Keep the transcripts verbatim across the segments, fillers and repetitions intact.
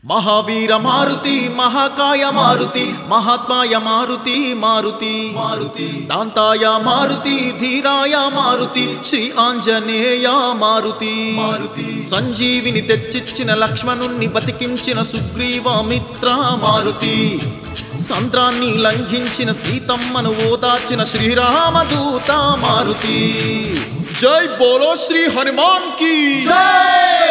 महावीर मारुति महाकाय मारुति महात्माय मारुति मारुति मारुति दांताय मारुति धीराय मारुति श्री आंजनेय मारुति मारुति संजीविनि तेच्चिच्चिन लक्ष्मणुन्नि बतिकिंचिन सुग्रीव मित्र मारुति संद्रान्नि లంఘించిన సీతమ్మను ఓదార్చిన శ్రీరామదూత మారుతి జై బోలో శ్రీ హనుమాన్ की जय।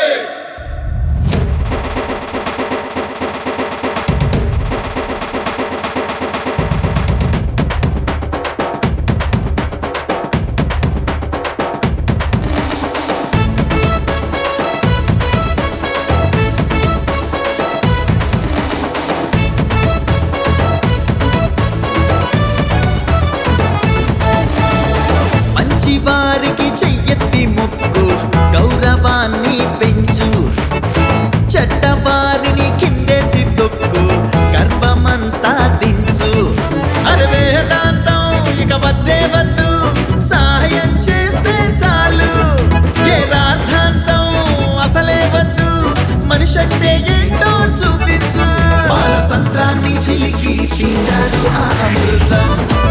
వారికి చెయ్యెత్తి మొక్కు గౌరవాన్ని పెంచు చెడ్డవారిని కిందేసి తొక్కు గర్వమంతా దించు అరే వేదాంతం ఇక వద్దే వద్దు సహాయం చేస్తే చాలు ఏ రార్థాంతం అసలే వద్దు మనిషి అంటే ఏంటో చూపించు బాల సంత్రాన్ని చిలికి తీశారు ఆ అమృతం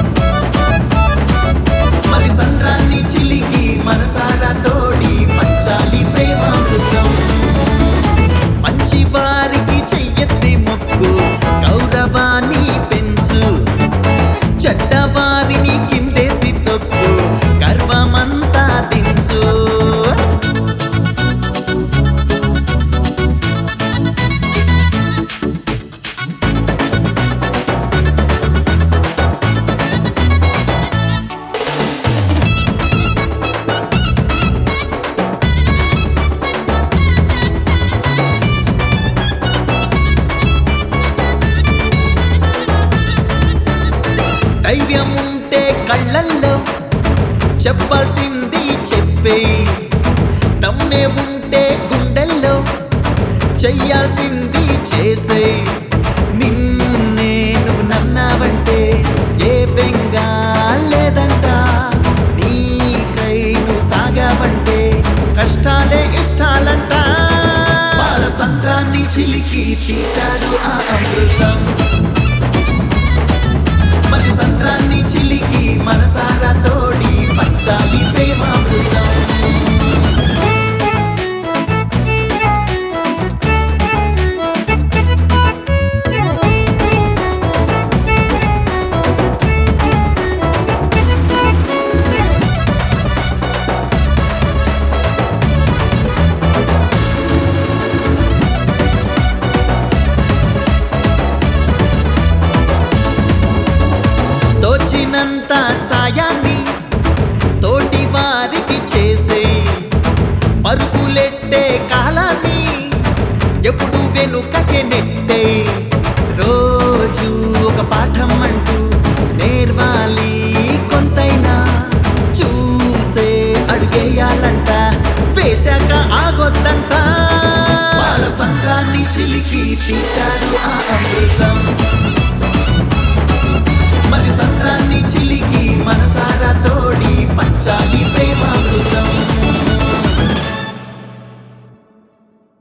మరి సంద్రాన్ని చిలికి మనసారా తోడి పంచాలి ప్రేమామృతం మంచి వారికి చెయ్యెత్తి మొక్కు గౌరవాన్ని పెంచు చెడ్డవారిని కిందేసి తొక్కు గర్వమంతా దించు ధైర్యం ఉంటే కళ్ళల్లో చెప్పాల్సింది చెప్పే దమ్మే ఉంటే గుండెల్లో చెయ్యాల్సింది చేసే నిన్నే నువ్వు నమ్మావంటే ఏ బెంగా లేదంట నీకై నువ్వు సాగావంటే కష్టాలే ఇష్టాలంట బాల సంద్రాన్ని చిలికి తీశాడు ఆ అమృతం మరి సంద్రాన్ని చిలికి మనసారా తోడి పంచాలి ప్రేమామృతం తోచినంత సాయాన్ని తోటి వారికి చేసే పరుగులెట్టే కాలాన్ని ఎప్పుడు వెనుకకే నెట్టే రోజు ఒక పాఠం అంటూ నేర్వాలి కొంతైనా చూసే అడుగేయాలంట వేశాక ఆగొద్దంట బాల సంద్రాన్ని చిలికి తీశా